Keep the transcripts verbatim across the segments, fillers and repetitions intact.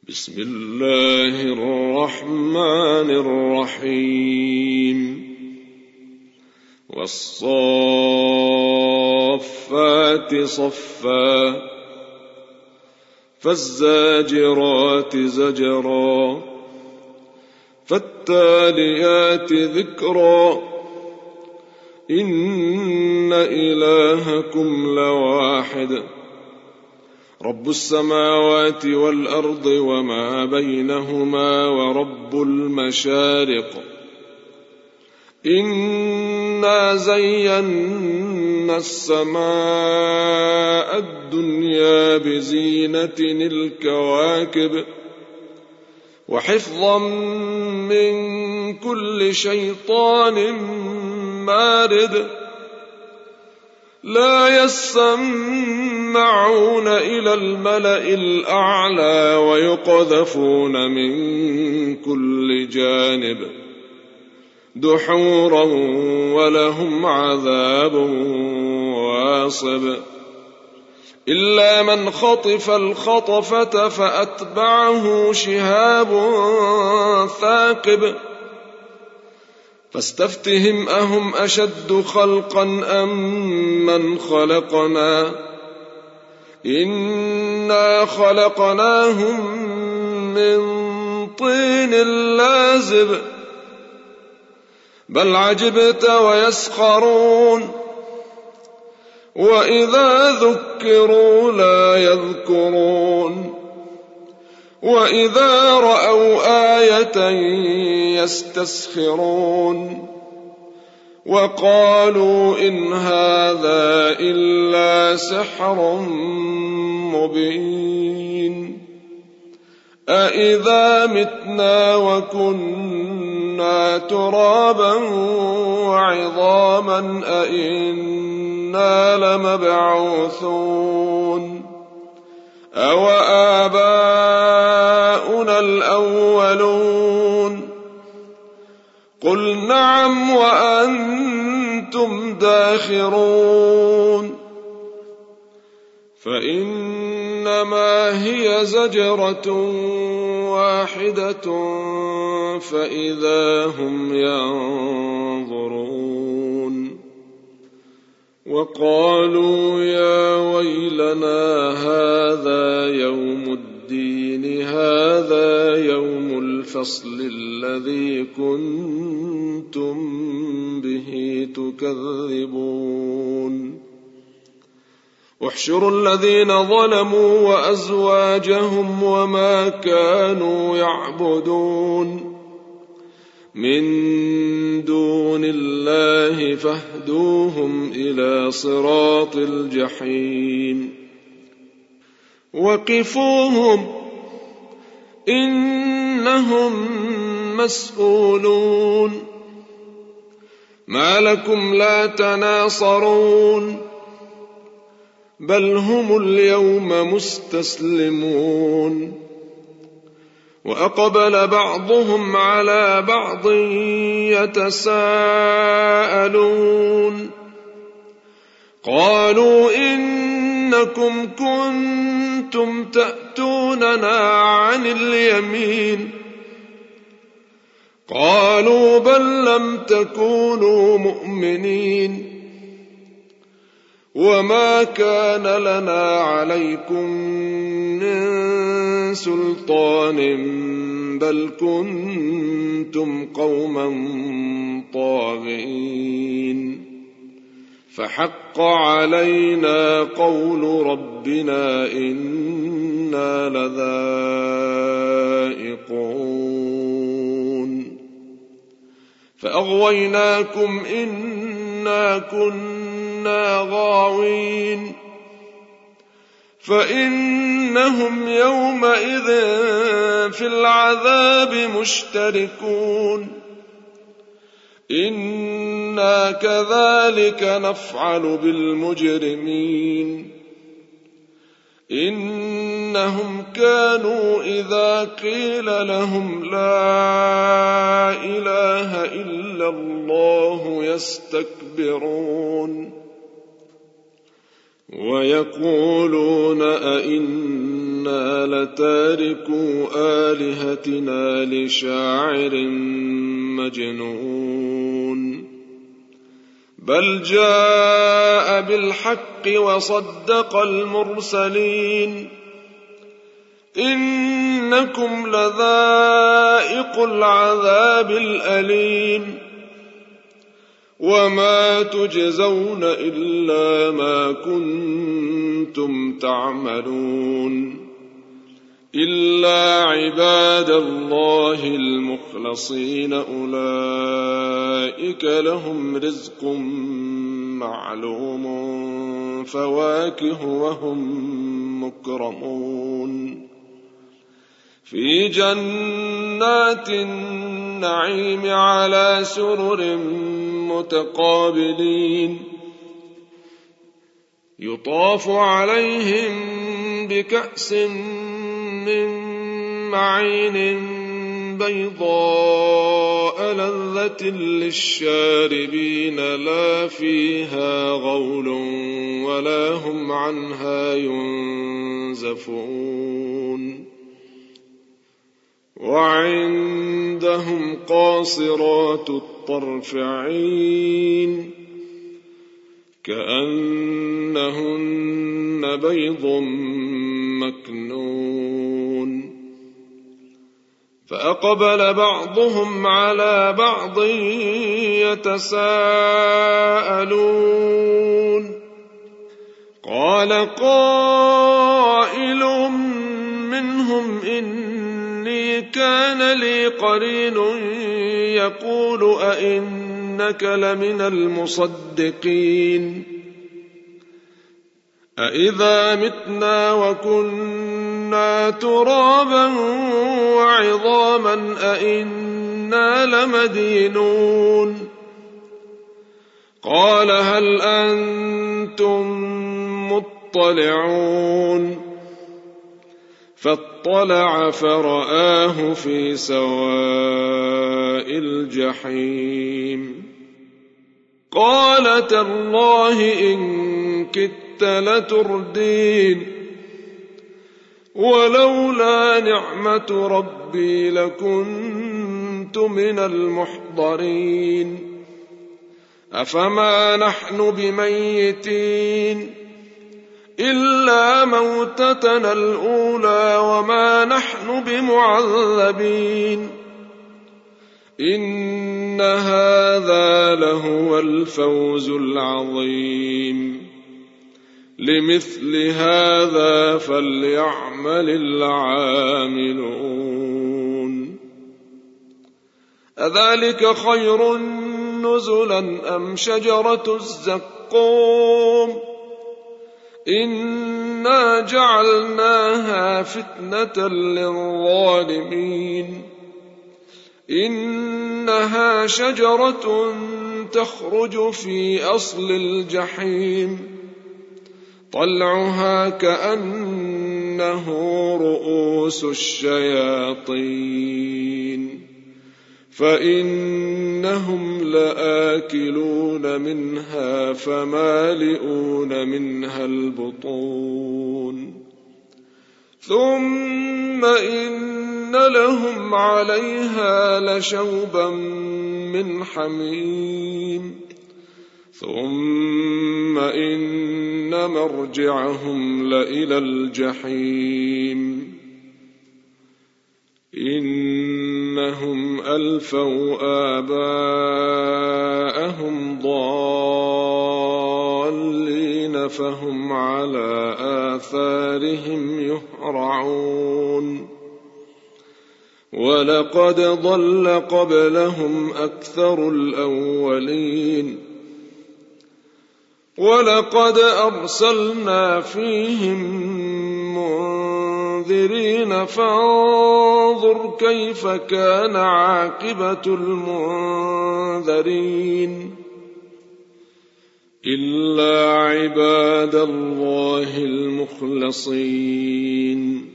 بسم الله الرحمن الرحيم والصافات صفا فالزاجرات زجرا فالتاليات ذكرا إن إلهكم لواحد رب السماوات والأرض وما بينهما ورب المشارق إنا زينا السماء الدنيا بزينة الكواكب وحفظا من كل شيطان مارد لا يسمعون إلى الملأ الأعلى ويقذفون من كل جانب دحورا ولهم عذاب واصب إلا من خطف الخطفة فأتبعه شهاب ثاقب فاستفتهم أهم أشد خلقا أم من خلقنا إنا خلقناهم من طين لازب بل عجبت ويسخرون وإذا ذكروا لا يذكرون وإذا رأوا آية يستسخرون وقالوا إن هذا إلا سحر مبين أإذا متنا وكنا ترابا وعظاما أإنا لمبعوثون أو آباؤنا الأولون قل نعم وأنتم داخرون فإنما هي زجرة واحدة فإذا هم ينظرون وقالوا يا ويلنا هذا يوم الدين هذا يوم الفصل الذي كنتم به تكذبون احشروا الذين ظلموا وأزواجهم وما كانوا يعبدون من دون الله فاهدوهم إلى صراط الجحيم وقفوهم إنهم مسؤولون ما لكم لا تناصرون بل هم اليوم مستسلمون وأقبل بعضهم على بعض يتساءلون قالوا إنكم كنتم تأتوننا عن اليمين قالوا بل لم تكونوا مؤمنين وما كان لنا عليكم من سلطان بل كنتم قوما طاغين فحق علينا قول ربنا إنا لذائقون فأغويناكم إنا كنا غاوين فإنهم يومئذ في العذاب مشتركون إنا كذلك نفعل بالمجرمين إنهم كانوا إذا قيل لهم لا إله إلا الله يستكبرون ويقولون أئنا لتاركو آلهتنا لشاعر مجنون بل جاء بالحق وصدق المرسلين إنكم لذائق العذاب الأليم وما تجزون إلا ما كنتم تعملون إلا عباد الله المخلصين أولئك لهم رزق معلوم فواكه وهم مكرمون في جنات النعيم على سرر متقابلين يطاف عليهم بكأس من معين بيضاء لذة للشاربين لا فيها غول ولا هم عنها ينزفون وعندهم قاصرات الطرف عين كأنهن بيض مكنون فأقبل بعضهم على بعض يتساءلون قال قائل منهم إني كان لي قرين يقول أئنك لمن المصدقين أإذا متنا وكنا ترابا وعظاما أئنا لمدينون قال هل أنتم مطلعون فاطلع فرآه في سواء الجحيم قال تالله إن كدت لتردين ولولا نعمة ربي لكنت من المحضرين أفما نحن بميتين إلا موتتنا الأولى وما نحن بمعذبين إن هذا لهو الفوز العظيم لمثل هذا فليعمل العاملون أذلك خير نزلا أم شجرة الزقوم إنا جعلناها فتنة للظالمين إنها شجرة تخرج في أصل الجحيم طلعها كأنه رؤوس الشياطين فإنهم لآكلون منها فمالئون منها البطون ثم إن لهم عليها لشوبا من حميم ثم إن مرجعهم لإلى الجحيم إنهم ألفوا آباءهم ضالين فهم على آثارهم يهرعون ولقد ضل قبلهم أكثر الأولين ولقد أرسلنا فيهم منذرين فانظر كيف كان عاقبة المنذرين إلا عباد الله المخلصين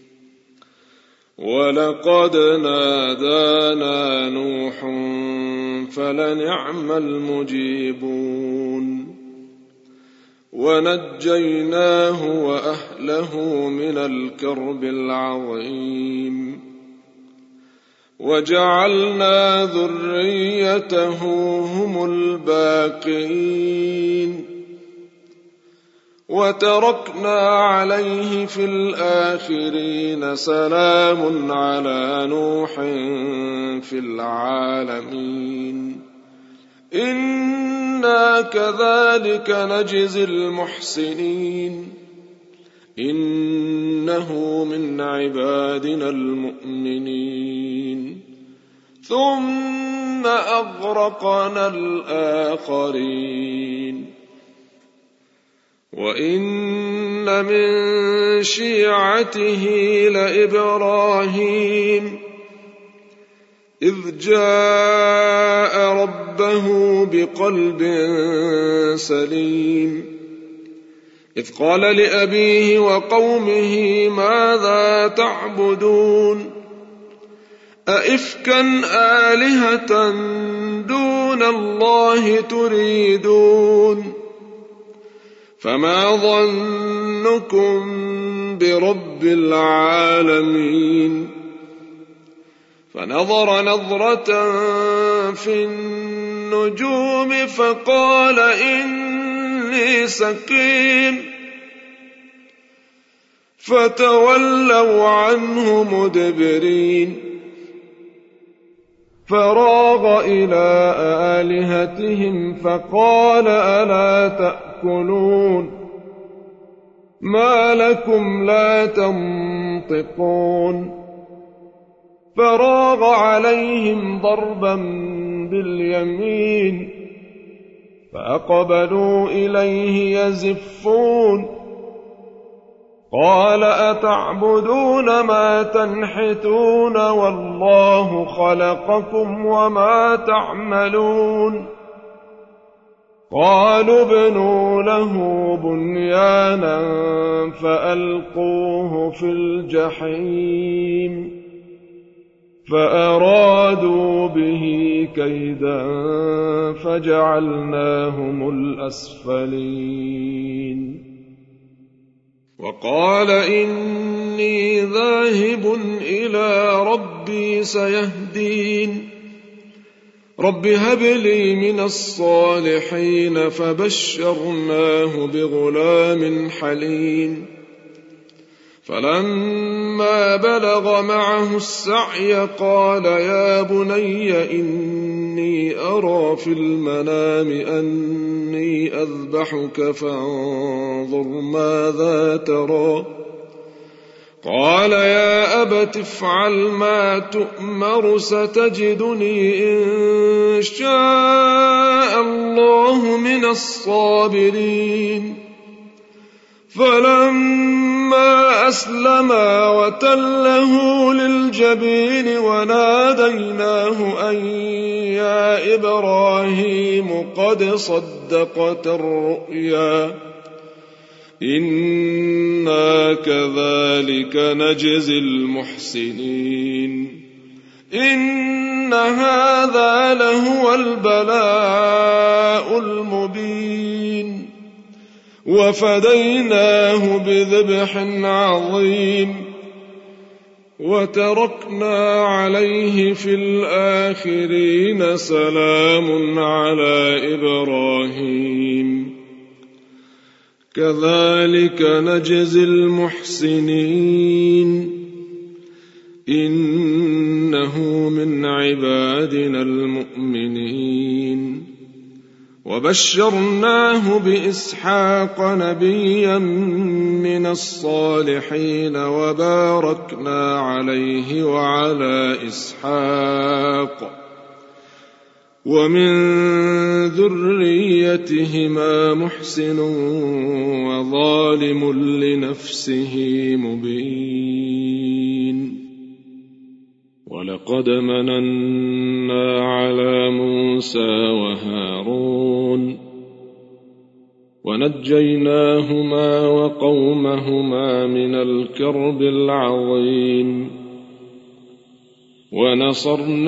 ولقد نادانا نوح فلنعم المجيبون ونجيناه وأهله من الكرب العظيم وجعلنا ذريته هم الباقين وتركنا عليه في الآخرين سلام على نوح في العالمين إنا كذلك نجزي المحسنين إنه من عبادنا المؤمنين ثم أغرقنا الآخرين وإن من شيعته لإبراهيم إذ جاء ربه بقلب سليم إذ قال لأبيه وقومه ماذا تعبدون أئفكا آلهة دون الله تريدون فما ظنكم برب العالمين فنظر نظرة في النجوم فقال إني سقيم فتولوا عنه مدبرين فراغ إلى آلهتهم فقال ألا تأكلون ما لكم لا تنطقون فراغ عليهم ضربا باليمين فأقبلوا إليه يزفون قال أتعبدون ما تنحتون والله خلقكم وما تعملون قالوا ابنوا له بنيانا فألقوه في الجحيم فأرادوا به كيدا فجعلناهم الأسفلين وقال إني ذاهب إلى ربي سيهدين رب هب لي من الصالحين فبشرناه بغلام حليم فلما بلغ معه السعي قال يا بني إني أرى في المنام أني أذبحك فانظر ماذا ترى قال يا أبت افعل ما تؤمر ستجدني إن شاء الله من الصابرين فلما أسلما وتله للجبين وناديناه أن يا إبراهيم قد صدقت الرؤيا إنا كذلك نجزي المحسنين إن هذا لهو البلاء المبين وفديناه بذبح عظيم وتركنا عليه في الآخرين سلام على إبراهيم كذلك نجزي المحسنين إنه من عبادنا المؤمنين وبشرناه بإسحاق نبيا من الصالحين وباركنا عليه وعلى إسحاق ومن ذريتهما محسن وظالم لنفسه مبين ولقد مننا على موسى وهارون ونجيناهما وقومهما من الكرب العظيم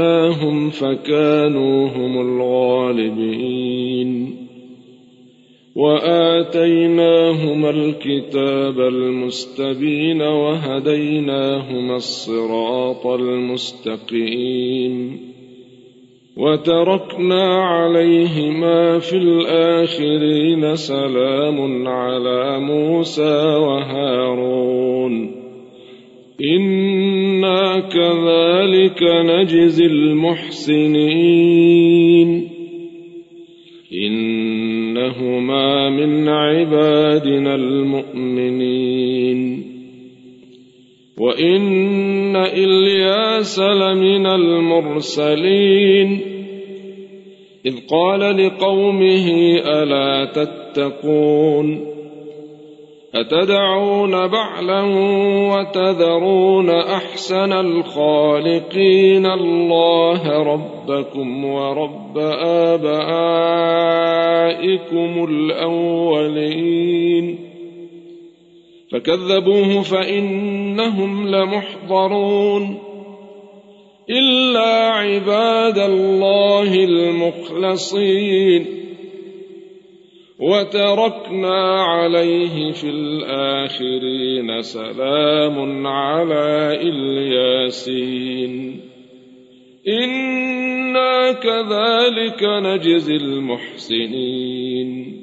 ونصرناهم فكانوا هم الغالبين وآتيناهما الكتاب المستبين وهديناهما الصراط المستقيم وتركنا عليهما في الآخرين سلام على موسى وهارون إنا كذلك نجزي المحسنين إنهما من عبادنا المؤمنين وإن إلياس لمن المرسلين إذ قال لقومه ألا تتقون أتدعون بعلا وتذرون أحسن الخالقين الله ربكم ورب آبائكم الأولين فكذبوه فإنهم لمحضرون إلا عباد الله المخلصين وتركنا عليه في الآخرين سلام على الياسين إنا كذلك نجزي المحسنين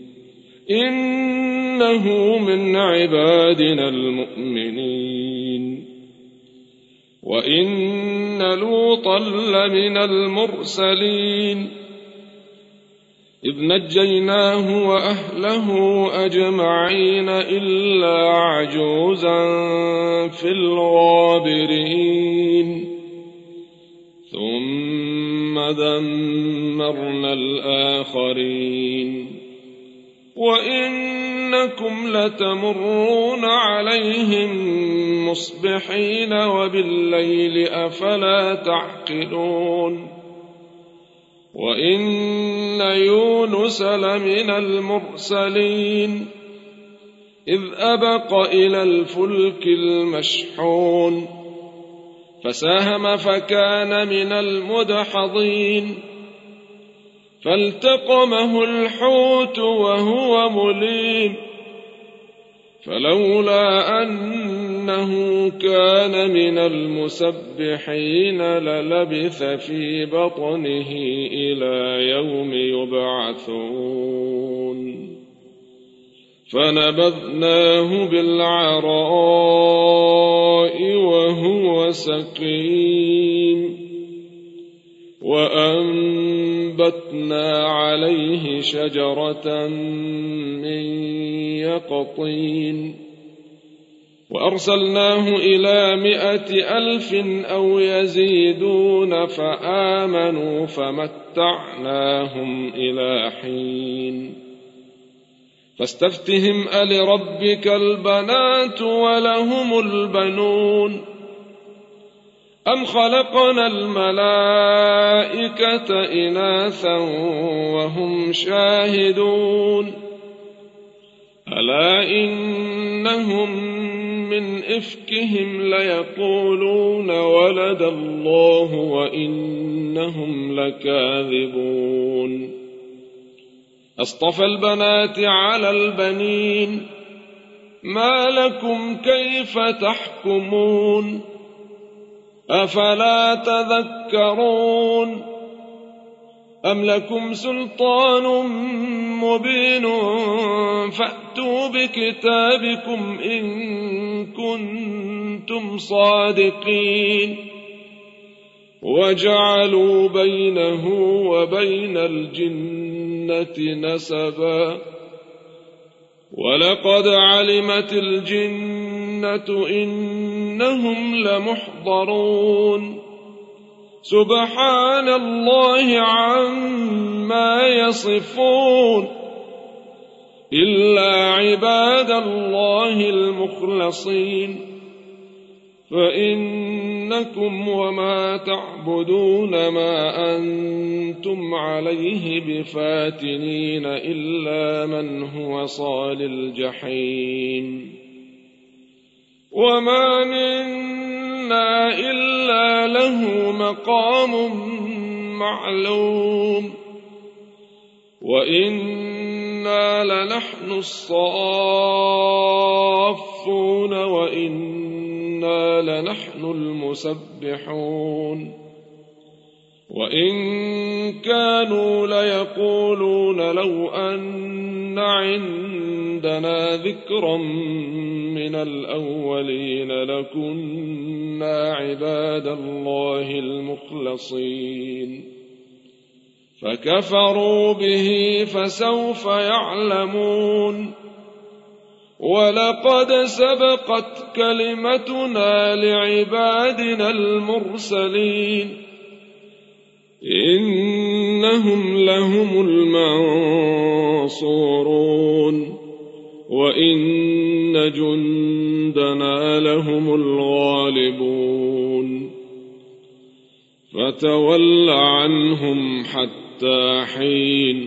إنه من عبادنا المؤمنين وإن لوطا لمن المرسلين إذ نجيناه وأهله أجمعين إلا عجوزا في الغابرين ثم دمرنا الآخرين وإنكم لتمرون عليهم مصبحين وبالليل أفلا تعقلون وإن يونس لمن المرسلين إذ أبق إلى الفلك المشحون فساهم فكان من المدحضين فالتقمه الحوت وهو مليم فلولا أنه كان من المسبحين للبث في بطنه إلى يوم يبعثون فنبذناه بالعراء وهو سقيم وأنبتنا عليه شجرة من يقطين وأرسلناه إلى مائة ألف أو يزيدون فآمنوا فمتعناهم إلى حين فاستفتهم ألربك البنات ولهم البنون أم خلقنا الملائكة إناثا وهم شاهدون ألا إنهم من إفكهم ليقولون ولد الله وإنهم لكاذبون أصطفى البنات على البنين ما لكم كيف تحكمون أفلا تذكرون أم لكم سلطان مبين فأتوا بكتابكم إن كنتم صادقين وجعلوا بينه وبين الجنة نسبا ولقد علمت الجنة إنهم لمحضرون سبحان الله عما يصفون إلا عباد الله المخلصين فإنكم وما تعبدون ما أنتم عليه بفاتنين إلا من هو صال الجحيم وما منا إلا له مقام معلوم وإن وإنا لنحن الصافون وإنا لنحن المسبحون وإن كانوا ليقولون لو أن عندنا ذكرا من الأولين لكنا عباد الله المخلصين فكفروا به فسوف يعلمون ولقد سبقت كلمتنا لعبادنا المرسلين إنهم لهم المنصورون وإن جندنا لهم الغالبون فتول عنهم حتى حين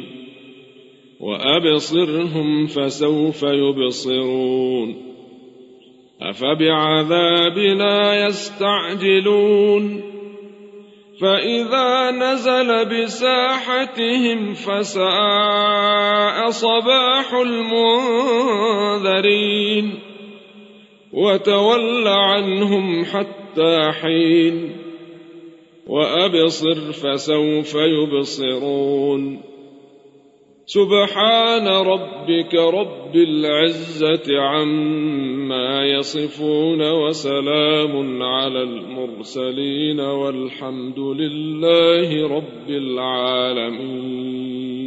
وأبصرهم فسوف يبصرون أفبعذابنا يستعجلون فإذا نزل بساحتهم فساء صباح المنذرين وتول عنهم حتى حين وأبصر فسوف يبصرون سبحان ربك رب العزة عما يصفون وسلام على المرسلين والحمد لله رب العالمين.